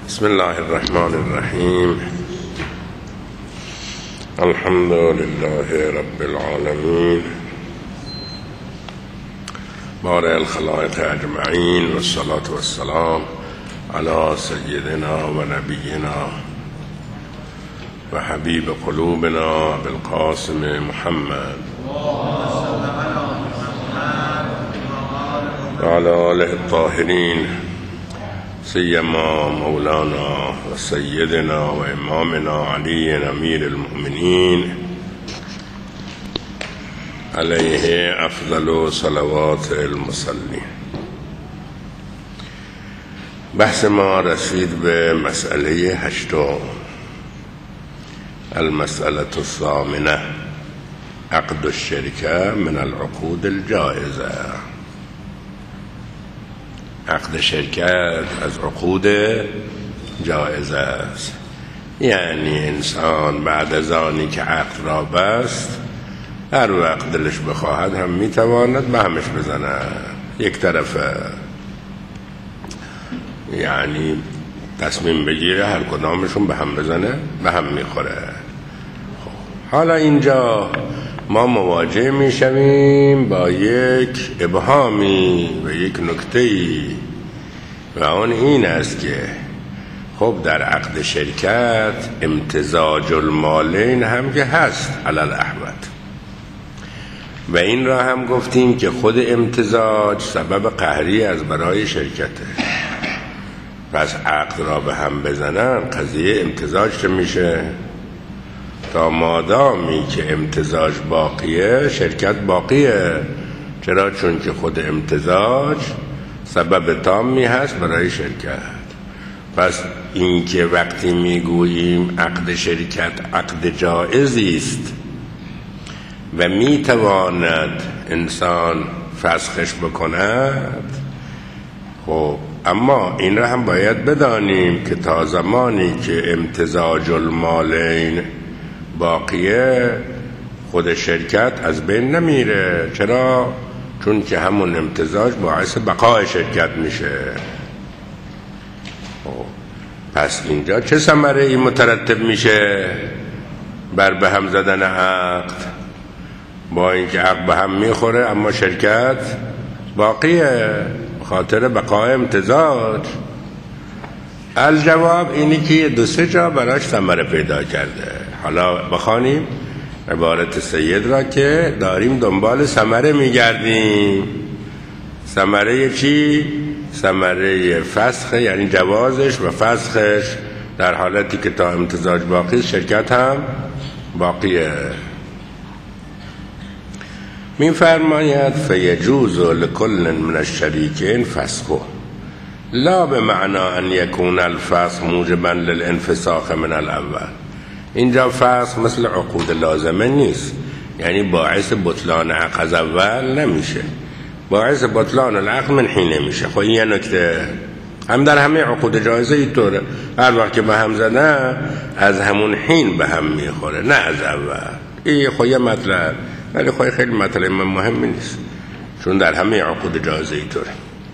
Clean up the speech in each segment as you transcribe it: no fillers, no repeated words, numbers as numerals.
بسم الله الرحمن الرحیم. الحمد لله رب العالمین، بارئ الخلائق اجمعین، والصلاة والسلام علی سیدنا و نبینا و حبیب قلوبنا بالقاسم محمد و علی آله الطاهرین، سیما مولانا و سیدنا و امامنا علی امیر المؤمنین علیه افضل صلوات المصلین. بحث ما رسید به مسئله 8، المسئله الثامنه، عقد الشركه من العقود الجائزه. عقد شرکت از عقود جائزه است، یعنی انسان بعد از آنی که عقد را بست هر وقت دلش بخواهد هم میتواند به همش بزند. یک طرفه یعنی تصمیم بگیره هر کدامشون به هم بزنه، به هم میخوره. حالا اینجا ما مواجه میشویم با یک ابهامی و یک نکته‌ای و آن این است که خب در عقد شرکت امتزاج المالین هم که هست علی الاحوط، و این را هم گفتیم که خود امتزاج سبب قهری از برای شرکته. پس عقد را به هم بزنن قضیه امتزاج چه میشه؟ تا مادامی که امتزاج باقیه شرکت باقیه. چرا؟ چون که خود امتزاج سبب تامی هست برای شرکت. پس این که وقتی میگوییم عقد شرکت عقد جائزی است و میتواند انسان فسخش بکند، خب اما این را هم باید بدانیم که تا زمانی که امتزاج المالین باقیه خود شرکت از بین نمیره. چرا؟ چون که همون امتزاج باعث بقای شرکت میشه. پس اینجا چه ثمره ای مترتب میشه بر به هم زدن عقد؟ با اینکه عقد به هم میخوره اما شرکت باقیه خاطر بقای امتزاج. الجواب اینی که 2-3 جا براش ثمره پیدا کرده. حالا بخوانیم عبارت سید را که داریم دنبال ثمره میگردیم. ثمره چی؟ ثمره فسخ، یعنی جوازش و فسخش در حالتی که تا امتزاج باقی شرکت هم باقیه. می‌فرماید فیجوز لکل من الشریکین فسخه، لا بمعنى ان يكون الفسخ موجبا للانفساخ من الاول. اینجا فسخ مثل عقود لازمه نیست، یعنی باعث بطلان عقد از اول نمیشه، باعث بطلان العقد من حین میشه. خب این یه نکته هم در همه عقود جایزه اینطوره، هر وقت که به هم زدن از همون حین به هم میخوره، نه از اول. این خب یه مطلب، ولی خب خیلی مطلب مهمی نیست، چون در همه عقود جایزه اینطوره.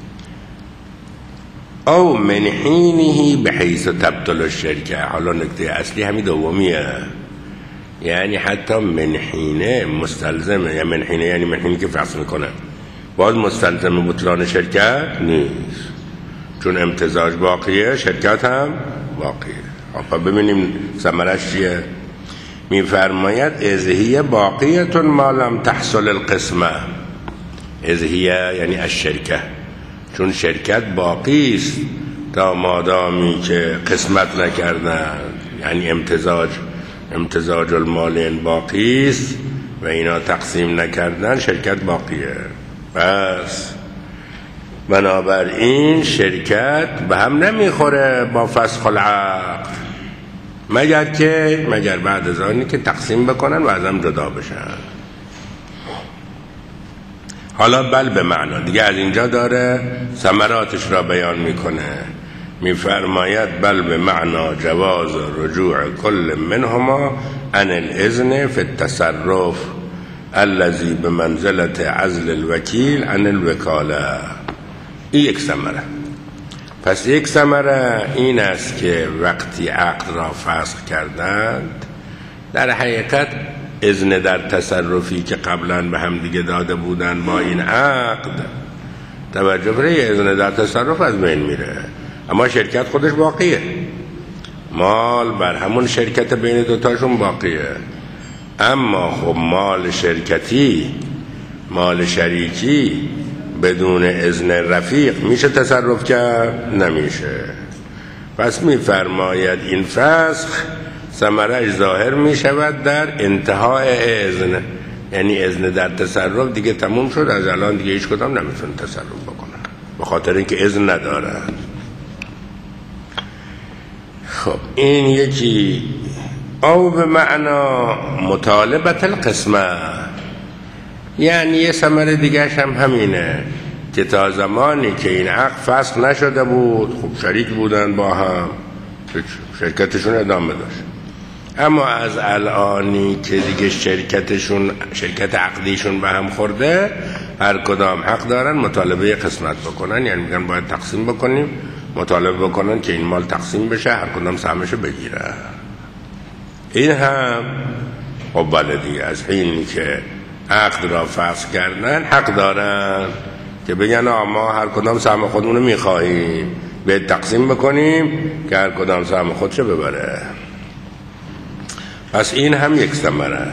او من حینه بحیث تبطل الشرکه. حالا نکته اصلی همین دومیه، یعنی حتی من حینه مستلزمه، یا من حینه یعنی من حینه که فسخ میکنه باز مستلزم بطلان شرکت نیست، چون امتزاج باقیه شرکت هم باقیه. خب ببینیم ثمرش چیه. میفرماید اذهیه باقیتون ما لم تحصل القسمه. اذهیه یعنی الشرکه، چون شرکت باقی است تا مادامی که قسمت نکردن، یعنی امتزاج المالین باقی است و اینا تقسیم نکردن، شرکت باقیه. پس بنابراین شرکت به هم نمیخوره با فسخ العقد، مگر بعد از آنی که تقسیم بکنن و از هم جدا بشن. حالا بل به معنا دیگه از اینجا داره ثمراتش را بیان میکنه. میفرماید بل به معنا جواز رجوع کل منهما عن الاذن فی التصرف الذي بمنزلة عزل الوکیل عن الوکاله. این یک ثمره. پس یک ثمره این است که وقتی عقد را فسخ کردند، در حقیقت اذن در تصرفی که قبلا به هم دیگه داده بودن با این عقد، توجه کنید، اذن در تصرف از بین میره، اما شرکت خودش باقیه، مال بر همون شرکت بین دوتاشون باقیه. اما خب مال شرکتی، مال شریکی بدون اذن رفیق میشه تصرف کرد؟ نمیشه. پس میفرماید این فسخ ثمرش ظاهر میشود در انتهای اذن، یعنی اذن در تصرف دیگه تموم شد، از الان دیگه هیچ کدام نمیتونه تصرف بکنن به خاطر اینکه اذن ندارن. خب این یکی. او به معنا مطالبت القسمه، یعنی یه ثمره دیگه هم همینه که تا زمانی که این عقد فسخ نشده بود، خب شریک بودن با هم، شرکتشون ادامه داشت، اما از الانی که دیگه شرکت عقدیشون به هم خورده، هر کدام حق دارن مطالبه قسمت بکنن، یعنی میگن باید تقسیم بکنیم، مطالبه بکنن که این مال تقسیم بشه، هر کدام سهمشو بگیره. این هم خب بله دیگه، از حینی که عقد را فسخ کردن حق دارن که بگن ما هر کدام سهم خودمونو میخواهیم، به تقسیم بکنیم که هر کدام سهم خودشو ببره. پس این هم یک ثمره.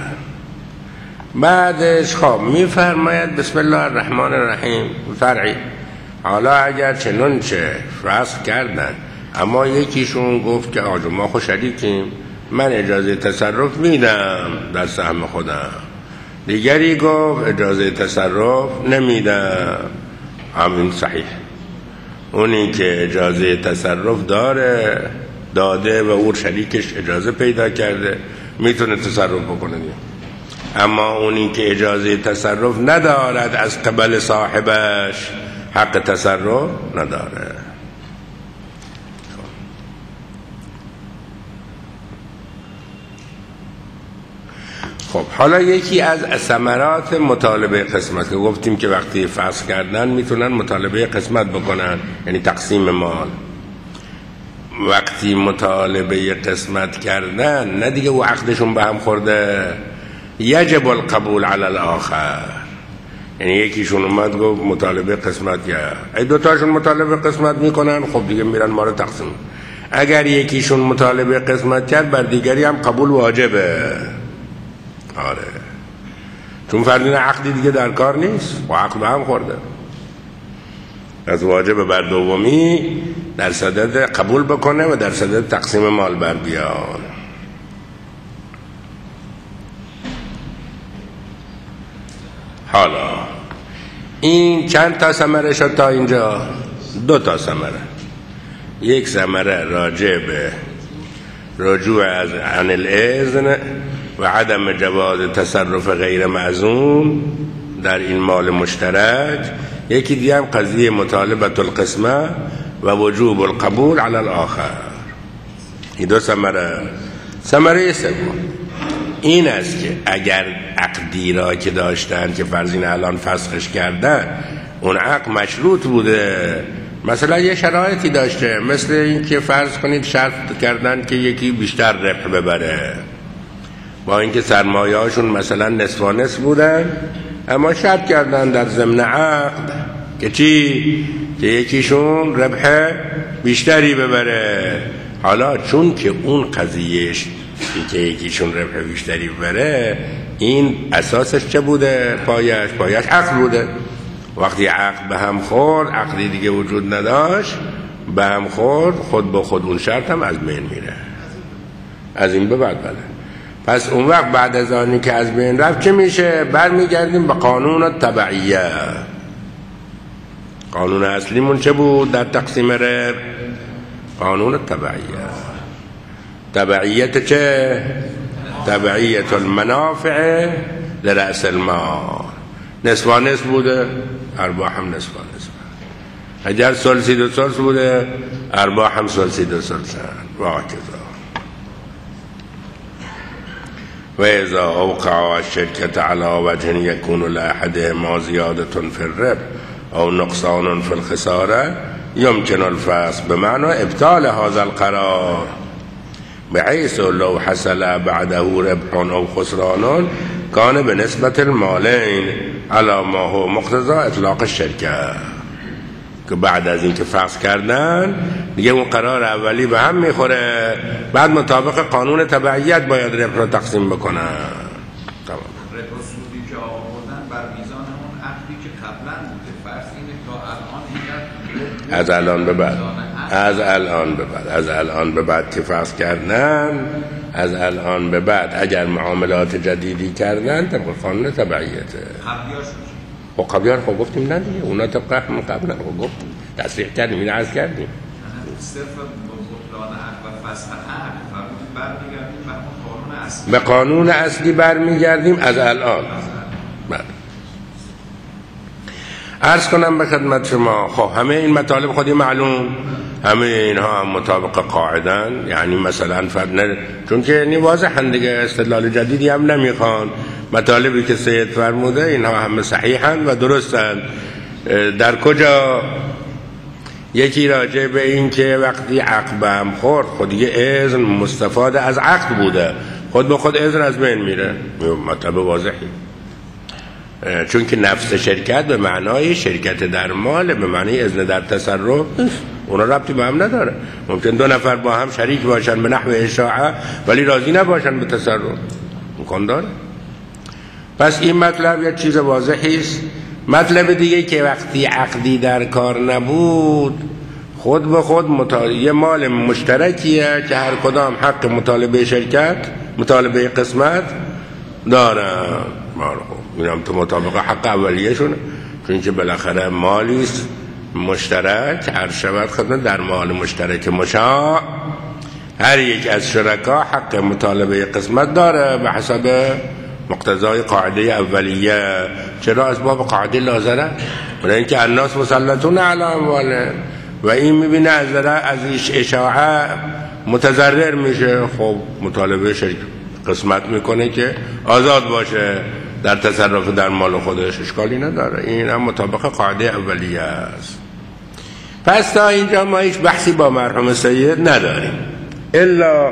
بعدش خب میفرماید بسم الله الرحمن الرحیم فرعی، حالا اگر چنانچه فسخ کردن اما یکیشون گفت که آجو ما خود شریکیم، من اجازه تصرف میدم در سهم خودم، دیگری گفت اجازه تصرف نمیدم، همین صحیح. اونی که اجازه تصرف داده و اون شریکش اجازه پیدا کرده میتونه تصرف بکنه، اما اونی که اجازه تصرف ندارد از قبل صاحبش حق تصرف نداره. خب حالا یکی از ثمرات مطالبه قسمت که گفتیم که وقتی فسخ کردن میتونن مطالبه قسمت بکنن، یعنی تقسیم مال. وقتی مطالبه قسمت کردن نه دیگه و عقدشون به هم خورده، یجب القبول علی الاخر، یعنی یکیشون اومد گفت مطالبه قسمت کرد، ای دوتاشون مطالبه قسمت میکنن، خب دیگه میرن ما رو تقسیم. اگر یکیشون مطالبه قسمت کرد بر دیگری هم قبول واجبه. آره، چون فرضین عقدی دیگه در کار نیست و عقد به هم خورده، از واجب بر دومی در صدد قبول بکنه و در صدد تقسیم مال بر بیان. حالا این چند تا ثمره شد تا اینجا؟ 2 تا ثمره. یک ثمره راجع به رجوع عن الاذن و عدم جواز تصرف غیر معزوم در این مال مشترک، یکی دیگه هم قضیه مطالبت القسمه و وجوب القبول علی الاخر. این 2 ثمره. ثمره سوم این است که اگر عقدی را که داشتن که فرضین الان فسخش کردن، اون عقد مشروط بوده، مثلا یه شرایطی داشته، مثل این که فرض کنید شرط کردن که یکی بیشتر ربح ببره، با اینکه سرمایه هاشون مثلا نصف و نصف بودن، اما شرط کردن در ضمن عقد که چی؟ که یکیشون ربح بیشتری ببره. حالا چون که اون قضیهش که یکیشون ربح بیشتری ببره، این اساسش چه بوده؟ پایش عقد بوده. وقتی عقد به هم خورد، عقدی دیگه وجود نداشت، به هم خورد، خود با خود اون شرط هم از بین میره. از این به بعد بله. پس اون وقت بعد از آنی که از بین رفت چه میشه؟ برمیگردیم به قانون تبعیه. قانون اصلیمون چه بود در تقسیم ربح؟ قانون تبعیه. تبعیت چه؟ تبعیت المنافع لرأس المال. نصف و نصف بوده، ارباح هم نصف و نصف. اگر ثلثی 2 ثلث بوده، ارباح هم ثلثی 2 ثلثن و هكذا. و اذا اوقع الشركة على وجه يكون لأحدهما زيادة في الربح او نقصان في الخسارة يمكن الفصل بمعنى ابطال هذا القرار بحيث لو حصل بعده ربح أو خسران كان بنسبة المالين على ما هو مقتضى اطلاق الشركه، که بعد از اینکه فصل کردن دیگه اون قرار اولی به هم میخوره، بعد مطابق قانون تبعیت باید ربح رو تقسیم بکنن. تمام. ربح و سودی که آوردن بر میزان اون عقدی که قبلا بوده، فرض اینه تا الان از الان به بعد از الان به بعد که فصل کردن، از الان به بعد اگر معاملات جدیدی کردن طبق قانون تبعیته. خب قبلیان خب گفتیم نه دیگه، اونا طبق هم قبلا خب گفتیم تصریح کردیم، این عرض کردیم. صرف بطلان عقد و فسخ عقد برمیگردیم به قانون اصلی، به قانون اصلی برمیگردیم از الان. عرض کنم به خدمت شما، خب همه این مطالب خودی معلوم، همه اینها هم مطابق قاعدن، یعنی مثلا چون که یعنی واضحن دیگه، استدلال جدیدی هم نمیخوان. مطالبی که سید فرموده اینها همه صحیحن و درستن. در کجا؟ یکی راجع به این که وقتی عقد هم خورد خود یه اذن مستفاد از عقد بوده، خود به خود اذن از بین میره، مطلب واضحی. چون که نفس شرکت به معنای شرکت در مال، به معنای اذن در تصرف، اونا ربطی به هم نداره. ممکن دو نفر با هم شریک باشن به نحو اشاعه ولی راضی نباشن به تصرف، امکان داره. پس این مطلب یک چیز واضحی است. مطلب دیگه که وقتی عقدی در کار نبود، خود به خود یه مال مشترکیه که هر کدام حق مطالبه شرکت، مطالبه قسمت دارن. اینم تو مطابق حق اولیه شونه، چون که بالاخره مالی است مشترک، هر شود خدمت در مال مشترک مشاع هر یک از شرکا حق مطالبه قسمت داره به حسب مقتضای قاعده اولیه. چرا؟ اسباب قاعده لازمه، برای اینکه الناس مسلطون علی اموالهم و این میبینه از اشاعه متضرر میشه، خب مطالبه شرک قسمت میکنه که آزاد باشه در تصرف در مال خودش، اشکالی نداره. این هم مطابق قاعده اولیه است. پس تا اینجا ما هیچ بحثی با مرحوم سید نداریم، الا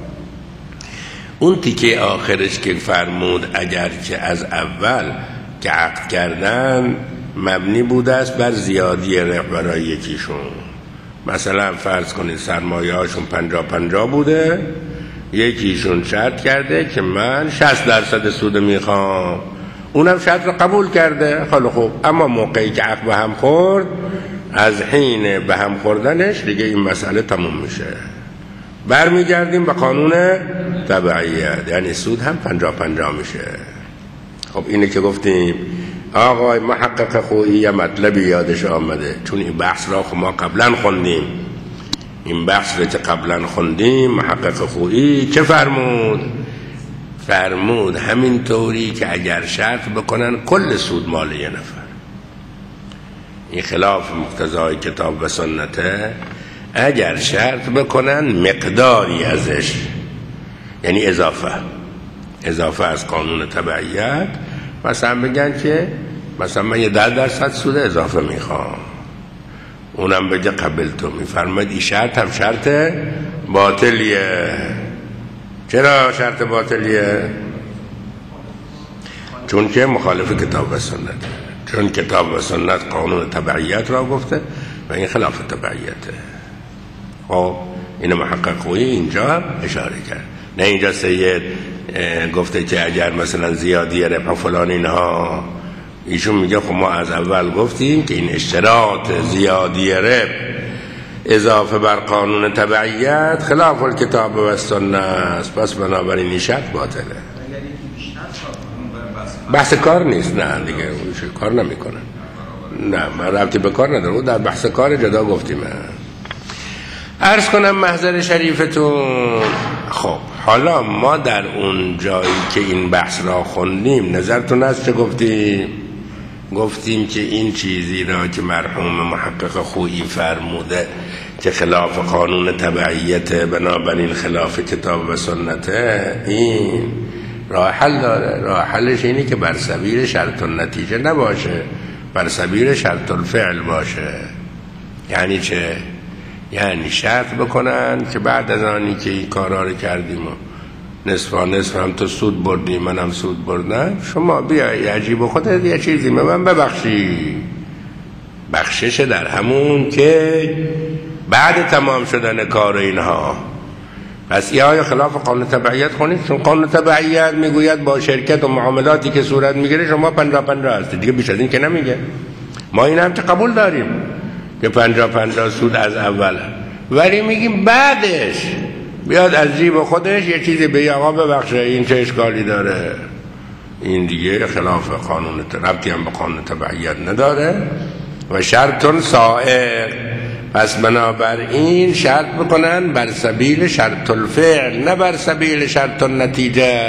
اون تیکه آخرش که فرمود اگر که از اول که عقد کردن مبنی بوده است بر زیادی ربح برای یکیشون، مثلا فرض کنید سرمایه هاشون 50-50 بوده، یکیشون شرط کرده که من 60% سود میخوام، اونم شرط رو قبول کرده، خیلی خوب. اما موقعی که عقد به هم خورد، از حین به هم خوردنش دیگه این مسئله تموم میشه، برمیگردیم به قانون تبعیت، یعنی سود هم 50-50 میشه. خب اینه که گفتیم آقای محقق خویی یه مطلبی یادش آمده، چون این بحث را خب ما قبلا خوندیم. این بحث را که قبلا خوندیم محقق خویی چه فرمود همین طوری که اگر شرط بکنن کل سود مال یه نفر، این خلاف مقتضای کتاب و سنته. اگر شرط بکنن مقداری ازش، یعنی اضافه از قانون تبعیت، مثلا بگن که مثلا من 10% سود اضافه میخوام، اونم بگه قبل تو، میفرماید این شرط هم شرط باطلیه. چرا شرط باطلیه؟ چون که مخالف کتاب و سنت، چون کتاب و سنت قانون تبعیت را گفته و این خلاف تبعیته. خب اینو محقق خویی اینجا هم اشاره کرد، نه اینجا سید گفته که اگر مثلا زیادی ربح و فلان اینها، ایشون میگه خب ما از اول گفتیم که این اشتراط زیادی ربح اضافه بر قانون تبعیت خلاف الکتاب و سنت است، پس بنابراین این شرط باطله. بحث کار نیست، نه دیگه کار نمیکنه، نه من ربطی به کار نداره، در بحث کار جدا گفتیم. عرض کنم محضر شریفتون، خب حالا ما در اون جایی که این بحث را خوندیم نظرتون از چه گفتیم که این چیزی را که مرحوم محقق خویی فرموده که خلاف قانون تبعیت، بنابراین خلاف کتاب و سنته، این راه حل داره. راه حلش اینه که بر سبیل شرط النتیجه نباشه، بر سبیل شرط الفعل باشه. یعنی چه؟ یعنی شرط بکنن که بعد از آنی که این کارا رو کردیم و نصف هم تو سود بردی منم سود بردم، شما بیایی عجیب و خودت یه چیزی به من ببخشی. بخشش در همون که بعد تمام شدن کار اینها. پس یه های خلاف قانون تبعیت خونید، چون قانون تبعیت میگوید با شرکت و معاملاتی که صورت میگیره شما 50-50 هستی، دیگه بیش از این که نمیگه. ما این هم که قبول داریم که 50-50 سود از اول، ولی میگیم بعدش بیاد از جیب خودش یه چیزی به آقا ببخشه، این چه اشکالی داره؟ این دیگه خلاف قانون، ربطی هم به قانون تبعیت نداره و شرط سائغ. پس بنابراین شرط بکنن بر سبیل شرط الفعل، نه بر سبیل شرط النتیجه.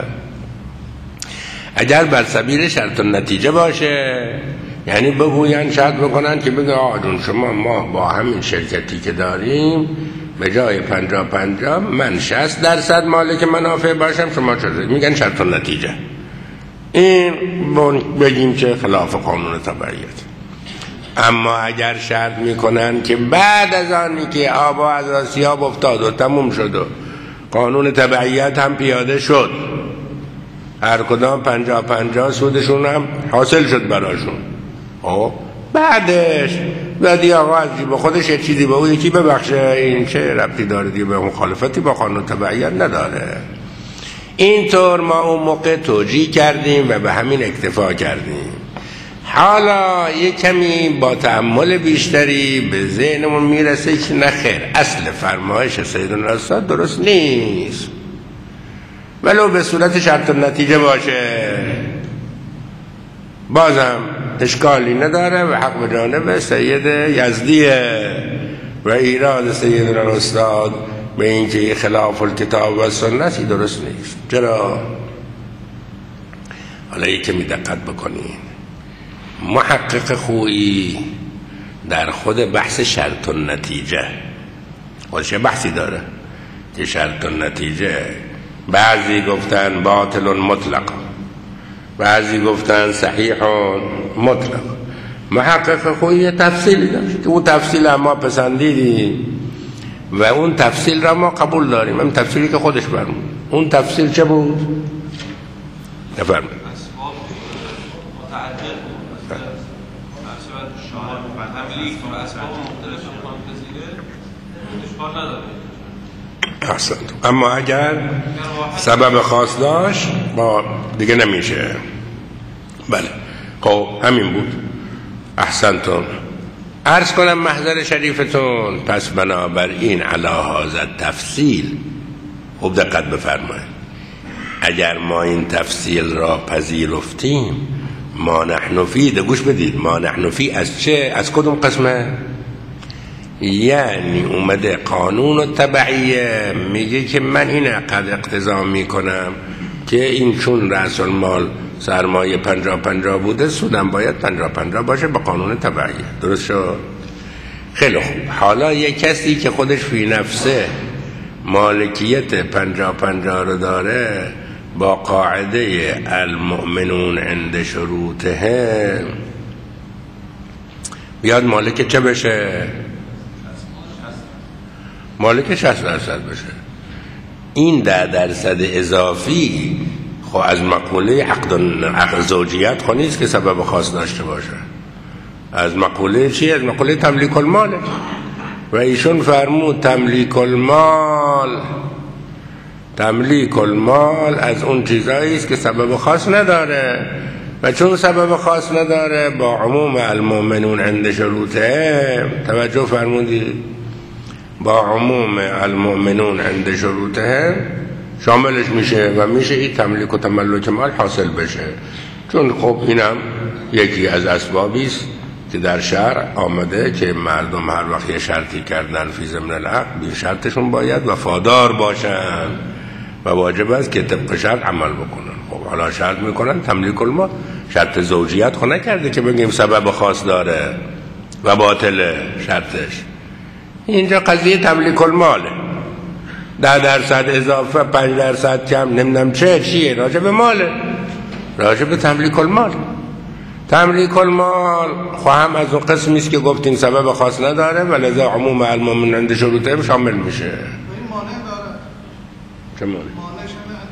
اگر بر سبیل شرط النتیجه باشه یعنی بگوین شرط بکنن که بگه آقا شما ما با همین شرکتی که داریم به جای 50-50 من 60% مالک منافع باشم، شما چه؟ میگن شرط النتیجه. این بگیم که خلاف قانون تبعیت. اما اگر شرط میکنن که بعد از آنی که آبا از آسیاب افتاد و تموم شد و قانون تبعیت هم پیاده شد، هر کدام 50-50 سودشون هم حاصل شد براشون، بعدش بعدی آقا از جیب خودش یه چیزی به اون یکی ببخشه، این چه ربطی داره دیگه؟ به مخالفتی با قانون تبعیت نداره. اینطور ما اون موقع توجیه کردیم و به همین اکتفا کردیم. حالا یه کمی با تأمل بیشتری به ذهنمون میرسه که نخیر، اصل فرمایش سیدنا استاد درست نیست، ولو به صورت شرط النتیجه باشه بازم اشکالی نداره و حق به جانب سید یزدیه و ایراد سیدنا استاد به اینکه خلاف الکتاب و سنتی درست نیست. چرا؟ حالا یک کمی دقت بکنین. محقق خویی در خود بحث شرط النتیجه خودش بحثی داره که شرط النتیجه بعضی گفتن باطل مطلق، بعضی گفتن صحیح مطلق. محقق خویی تفصیلی داشت که اون تفصیل هم ما پسندیدیم و اون تفصیل را ما قبول داریم، این تفصیلی که خودش فرمود. اون تفصیل چه بود؟ نفرمود احسنت. اما اگر سبب خاص داشت با دیگه نمیشه. بله خب همین بود. احسنتون. عرض کنم محضر شریفتون. پس بنابراین علی هذا تفصیل خوب دقت بفرمایید. اگر ما این تفصیل را پذیرفتیم، ما نحن فی، گوش بدید، ما نحن فی از چه؟ از کدوم قسمه؟ یعنی اومده قانون و تبعیه میگه که من این قد اقتضا میکنم که این چون رأس المال سرمایه 50-50 بوده، سودم باید 50-50 باشه با قانون تبعیه. درست شد؟ خیلی خوب. حالا یک کسی که خودش فی نفسه مالکیت 50-50 رو داره، با قاعده المؤمنون عند شروطه بیاد مالک چه بشه؟ مالک 60% بشه. این 10% اضافی خب از مقوله عقد زوجیت خب نیست که سبب خاص داشته باشه. از مقوله چی؟ از مقوله تملیک الماله. و ایشون فرمود تملیک المال از اون چیزایی است که سبب خاص نداره، و چون سبب خاص نداره با عموم المؤمنون عند شروطه، توجه فرمودید، با عموم المؤمنون عند شروطه شاملش میشه و میشه این تملیک و تملک مال حاصل بشه. چون خب اینم یکی از اسبابی است که در شرع آمده که مردم هر وقت یه شرطی کردن فی ضمن العقد، این شرطشون باید وفادار باشن و واجب است که طبق شرط عمل بکنن. خب حالا شرط میکنن تملیک المال، شرط زوجیت خب نکرده که بگیم سبب خاص داره و باطل شرطش. اینجا قضیه تملیک الماله، 10% اضافه 5% کم نمیدونم چیه راجع به ماله، راجع به تملیک المال. تملیک المال خواهم از اون قسمی است که گفتیم سبب خاص نداره و لذا عموم المؤمن عند شروطه شامل میشه. این مانع داره. چه مانع؟ مانعش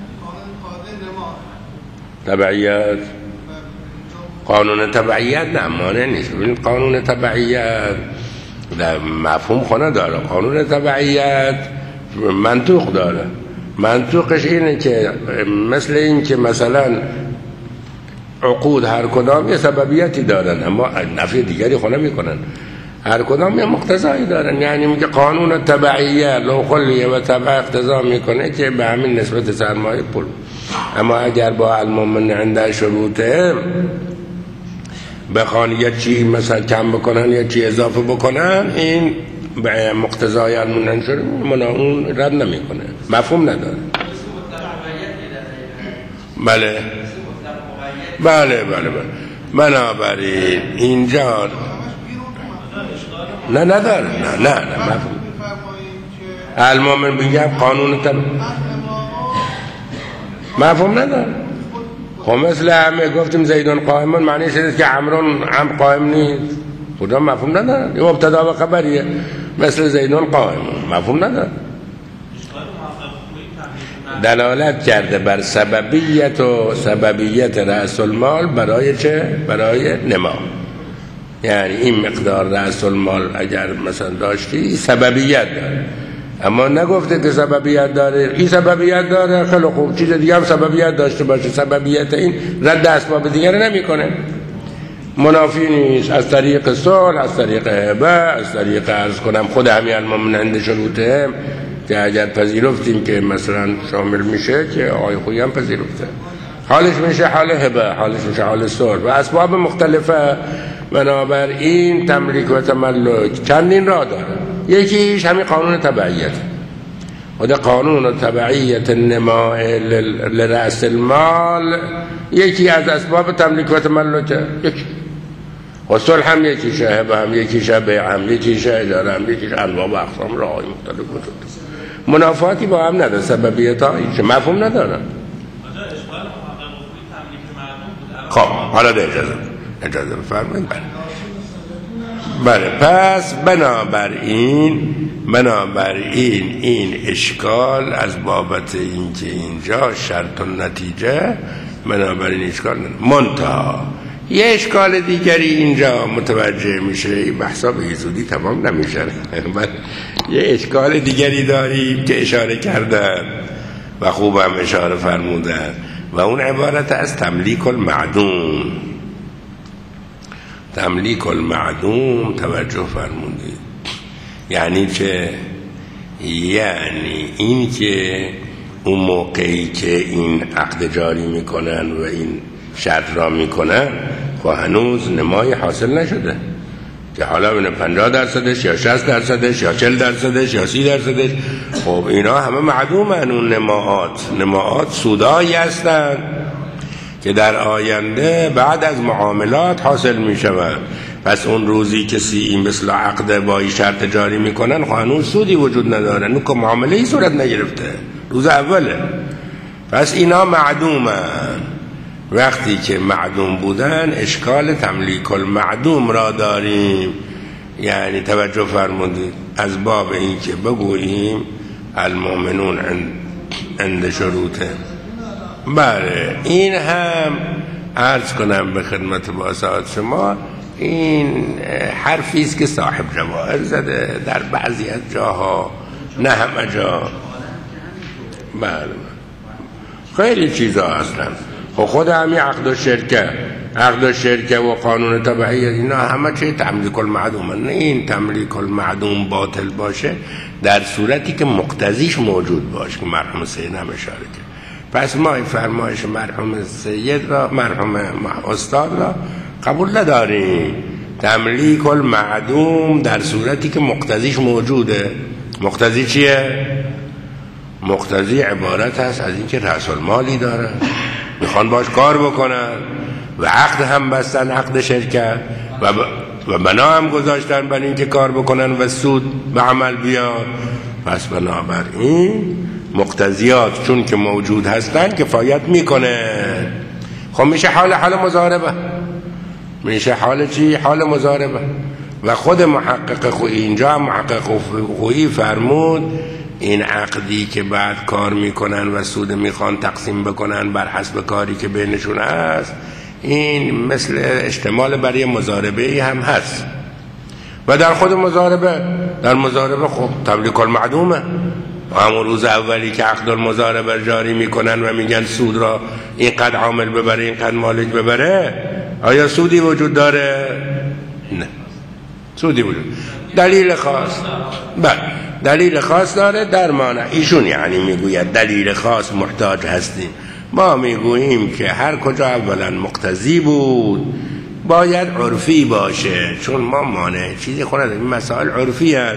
تبعیت. قانون تبعیت نه مانع نیست. ببین قانون تبعیت در مفهوم خونه داره. قانون تبعیت منطوق داره. منطوقش اینه که مثل این که مثلا عقود هر کدام یه سببیتی دارن اما نفی دیگری خونه میکنن، هر کدام یه مقتضایی دارن. یعنی میگه قانون تبعیه لو خلیه و تبع اقتضا میکنه که به همین نسبت سرمایه پول. اما اگر با المؤمن عند شروطه بخوان یه چی مثلا کم بکنن یه چی اضافه بکنن، این به مقتضای المؤمن شروطه اون رد نمیکنه، مفهوم نداره. بله بله بله بله. بنابراین اینجا نه نداره، نه مفهوم المؤمن بگم قانون مفهوم نداره. خب مثل همه گفتیم زیدون قائمون معنیش اینه که عمرون قائم نیست، خدا مفهوم نداره. این مبتدا و خبریه. مثل زیدون قائمون مفهوم نداره. دلالت کرده بر سببیت رأس المال برای چه؟ برای نما. یعنی این مقدار رأس المال اگر مثلا داشتی سببیت داره، اما نگفته که سببیت داره. این سببیت داره خیلی خوب، چیز دیگه هم سببیت داشته باشه. سببیت این رد اسباب دیگر نمی کنه، منافی نیست. از طریق صلح، از طریق هبه، از طریق عرض کنم خود همین المؤمن عند شروطه که اگر پذیرفتیم که مثلا شامل میشه که آقای خویی هم پذیرفته، حالش میشه حال هبه، حالش میشه حال صلح و اسباب مختلفه. بنابراین تملیک و تملک چندین راه داره. یکیش همین قانون تبعیت. خود قانون تبعیت نماء لرأس المال یکی از اسباب تملیک و تملک. یکی و صلح هم یکیشه، هبه هم یکیشه، بیع هم یکیشه، اجاره هم یکیشه. انواع و اقسام راه‌های مختلف وجود داره. منافاتی با هم نداره. سببیت‌ها هیچ مفهوم نداره. خب حالا ده اجازه بفرمایید. بله پس بنابراین این اشکال از بابت اینکه اینجا شرط و نتیجه، بنابراین اشکال منتها یه اشکال دیگری اینجا متوجه میشه. این بحثا به زودی تمام نمیشه. یه اشکال دیگری داریم که اشاره کردن و خوبم اشاره فرمودن و اون عبارت از تملیک المعدوم. تملیک المعدوم توجه فرمودید. یعنی چه؟ یعنی این که اون موقعی که این عقد جاری میکنن و این شرط را میکنن خب هنوز نمای حاصل نشده که حالا بینه 50% یا 60% یا 40% یا 30%. خب اینا همه معدومن. اون نماعات سودایی هستن که در آینده بعد از معاملات حاصل می شود. پس اون روزی کسی این مثل عقد با این شرط جاری می کنن خب هنوز سودی وجود نداره، اون که معامله ای صورت نگرفته، روز اوله. پس اینا معدومن. وقتی که معدوم بودن اشکال تملیک المعدوم را داریم. یعنی توجه فرمودید از باب این که بگوییم المؤمنون عند شروطه. بله این هم عرض کنم به خدمت باسعاد شما، این حرفی است که صاحب جواهر زده در بعضی از جاها، نه همه جا. بله خیلی چیزا هستن. خود همین عقد و شرکه و قانون تبعیت اینا همه چه تملیک المعدوم. نه این تملیک المعدوم باطل باشه در صورتی که مقتضیش موجود باشه که مرحوم سید هم اشاره کرد. پس ما این فرمایش مرحوم سید را، مرحوم استاد را قبول نداریم. تملیک المعدوم در صورتی که مقتضیش موجوده. مقتضی چیه؟ مقتضی عبارت هست از اینکه رأس المالی داره، میخوان باش کار بکنن و عقد هم بستن، عقد شرکت و بنا هم گذاشتن برای اینکه کار بکنن و سود به عمل بیاد. پس بنابراین مقتضیات چون که موجود هستن کفایت میکنه. خب میشه حال مضاربه. میشه حال چی؟ حال مضاربه. و خود محقق خویی اینجا محقق خویی فرمود این عقدی که بعد کار میکنن و سود میخوان تقسیم بکنن بر حسب کاری که بینشون هست، این مثل اشتمال برای مضاربه هم هست. و در خود مضاربه خب تملیک المعدومه، همون روز اولی که عقد المضاربه جاری میکنن و میگن سود را اینقدر عامل ببره اینقدر مالک ببره، آیا سودی وجود داره؟ نه، سودی وجود. دلیل خاص، بله دلیل خاص داره در مانع. ایشون یعنی میگوید دلیل خاص محتاج هستیم. ما میگوییم که هر کجا اولا مقتضی بود باید عرفی باشه، چون ما مانع چیزی خود این مسائل عرفی هست.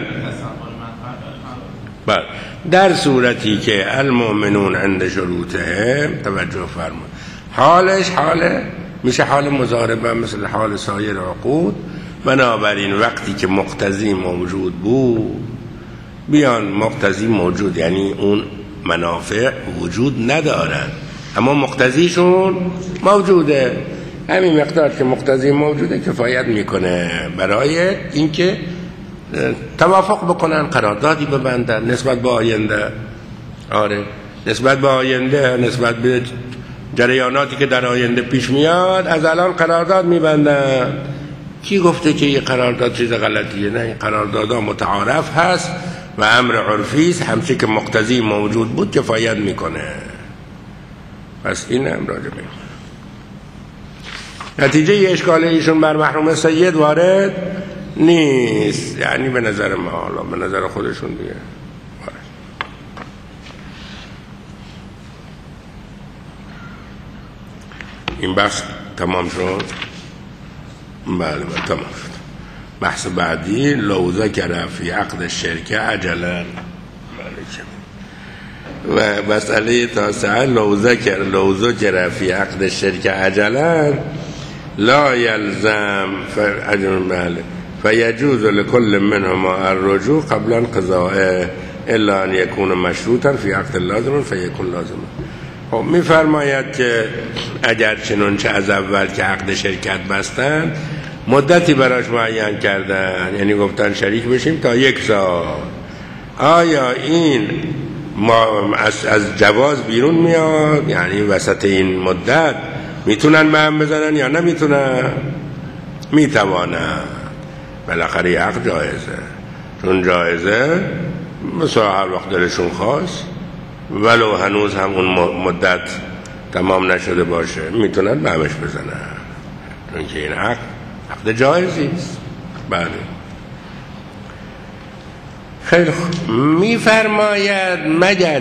بله در صورتی که المؤمنون عند شروطهم، توجه فرمود، حالش میشه حال مضاربه مثل حال سایر عقود. بنابراین وقتی که مقتضی موجود بود، بیان مقتضی موجود یعنی اون منافع وجود ندارن اما مقتضیشون موجوده، همین مقدار که مقتضی موجوده کفایت میکنه برای اینکه توافق بکنن، قراردادی ببندن نسبت به آینده. آره نسبت به آینده، نسبت به جریاناتی که در آینده پیش میاد از الان قرارداد میبندن. کی گفته که یه قرارداد چیز غلطیه؟ نه، این قراردادها متعارف هست و امر عرفی است، همچه که مقتضی موجود بود کفایت میکنه. پس این هم راجع به نتیجه اشکال ایشون بر محروم سید وارد نیست، یعنی به نظر ما، حالا به نظر خودشون دیگه وارد. این بحث تمام شد. بله تمام شد. بحث بعدی لو ذکر فی عقد الشرکه عجلا، و مسئله تاسعه لو ذکر فی عقد الشرکه عجلا لا یلزم فیجوز لكل منهما الرجوع قبل انقضائه الا ان یکون مشروطا فی عقد لازم فیکون لازم. خب میفرماید که اگر چنانچه از اول که عقد شرکت بستن مدتی براش معین کردن، یعنی گفتن شریک بشیم تا 1 سال، آیا این ما از جواز بیرون میاد؟ یعنی وسط این مدت میتونن به هم بزنن یا نمیتونن؟ میتوانن. بالاخره عقد جایزه، چون جایزه مثلا هر وقت دلشون خواست ولو هنوز هم اون مدت تمام نشده باشه میتونن به همش بزنن، چون که این عقد جایزی است. بله خیلی خوب. میفرماید مگر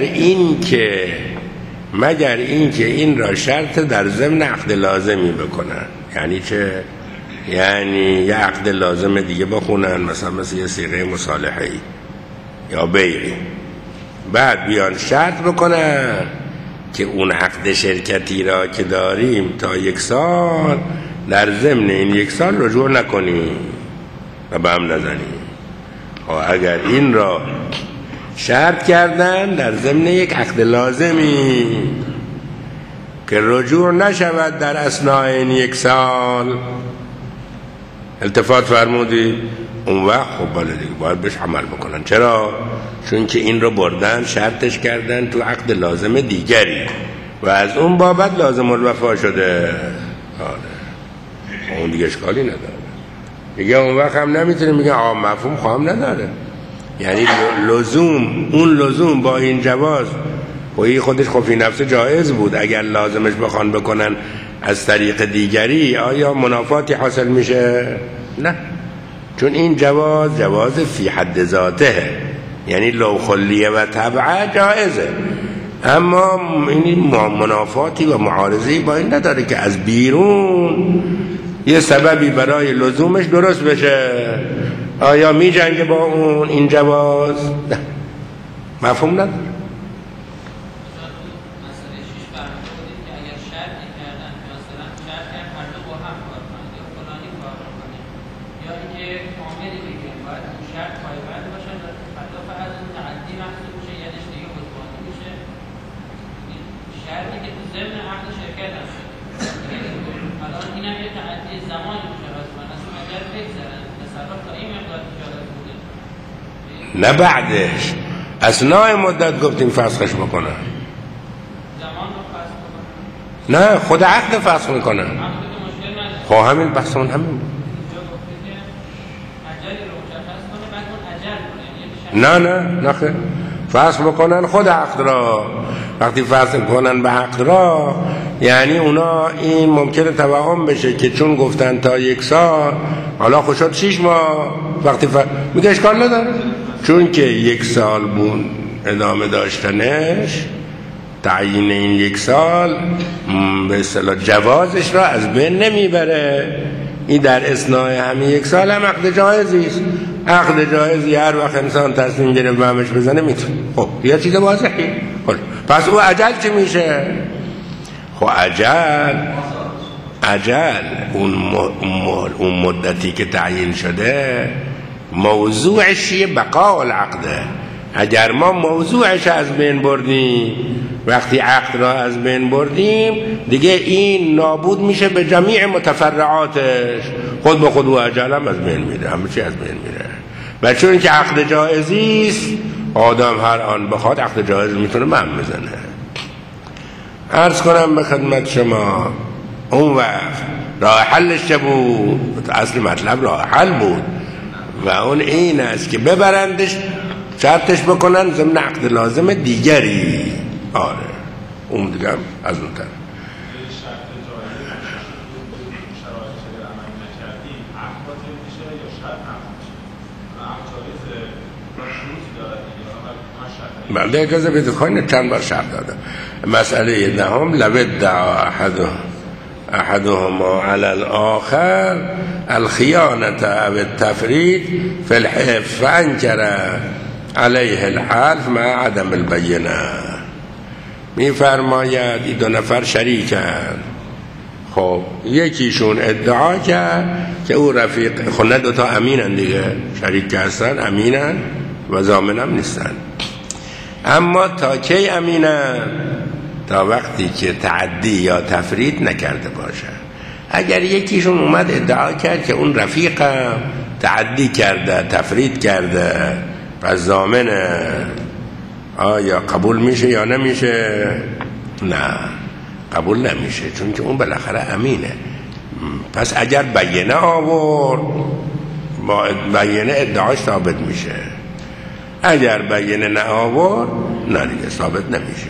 اینکه این را شرط در ضمن عقد لازمی بکنن. یعنی چه؟ یعنی یه عقد لازم دیگه بخونن، مثل یه صیغه مصالحه‌ای یا بیعی، بعد بیان شرط بکنن که اون عقد شرکتی را که داریم تا 1 سال در ضمن این 1 سال رجوع نکنیم و به هم نزنیم. اگر این را شرط کردن در ضمن یک عقد لازمی که رجوع نشود در اثناء این 1 سال، التفات فرمودی، اون وقت خب بله دیگه باید بهش عمل بکنن. چرا؟ چون که این رو بردن شرطش کردن تو عقد لازم دیگری و از اون بابت لازم الوفا شده. اون دیگه اشکالی نداره دیگه. اون وقت هم نمیتونه میگه مفهوم خواهم نداره. یعنی لزوم با این جواز و خودش خفی نفسه جایز بود، اگر لازمش بخوان بکنن از طریق دیگری آیا منافاتی حاصل میشه؟ نه، چون این جواز فی حد ذاته، یعنی لو خلیه و تبعه جایزه، اما این منافاتی و معارضی با این نداره که از بیرون یه سببی برای لزومش درست بشه. آیا می جنگه با اون این جواز؟ نه، مفهوم نداره. الان اینم یه تعدی زمانی میشه حتما از اون اگر بگذرن تصرف تا این مقدار تجارت بوده نه بعدش اثناء مدت گفتیم فسخش بکنن زمان رو فسخ بکنن نه خود عقد فسخ میکنن عقد که مشکل نداره خب همین بحثمون همین بود اینجا گفته که اجلی رو مشخص کنه بعد اون اجل کنه یعنی نه خیر فسخ بکنن خود عقد را وقتی فسخ کنن به عقد را یعنی اونا این ممکنه توهم بشه که چون گفتن تا 1 سال حالا خوشاد 6 ماه وقتی میگه اشکال نداره چون که 1 سال بود ادامه داشتنش تعیین این 1 سال به اصطلاح جوازش را از بین نمیبره این در اثناء همین 1 سال هم عقد جایزی است عقد جایزی هر وقت انسان تصمیم گرفت بهمش بزنه میتونه خب یه چیز واضحی خب پس او اجل چی میشه خب اجل اون مدتی که تعیین شده موضوعش بقاء العقده اگر ما موضوعش از بین بردیم وقتی عقد را از بین بردیم دیگه این نابود میشه به جمیع متفرعاتش خود به خود و اجل هم از بین میره همه چی از بین میره و چون که عقد جایزی است آدم هر آن بخواد عقد جایز میتونه من بزنه عرض کنم به خدمت شما اون وقت راه حلش چه بود اصل مطلب راه حل بود و اون این است که ببرندش شرطش بکنن ضمن عقد لازم دیگری آره اون دیگه هم از اون طرف بله اجازه بده خواهی چند بار شرط دادم مسئله نهم لود دعا احدهما على الاخر الخیانة او التفريط في الحفظ فانکر علیه الحلف مع عدم البینه می فرماید این 2 نفر شریکن خب یکیشون ادعا کرد که او رفیق خب نه 2 تا امینن دیگه شریک هستن امینن و ضامنم نیستن اما تا کی امینن تا وقتی که تعدی یا تفرید نکرده باشه اگر یکیشون اومد ادعا کرد که اون رفیقم تعدی کرده تفرید کرده پس ضامنه آیا قبول میشه یا نمیشه نه قبول نمیشه چون که اون بالاخره امینه پس اگر بینه آورد با بینه ادعاش ثابت میشه اگر بینه نه آورد نه دیگه ثابت نمیشه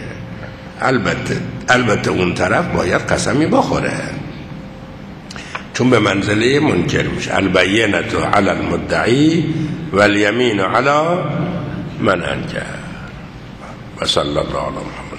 البته اون طرف باید قسمی بخوره چون به منزله منکر میشه البینه علی المدعی والیمین علی من انکر و صلی الله علی محمد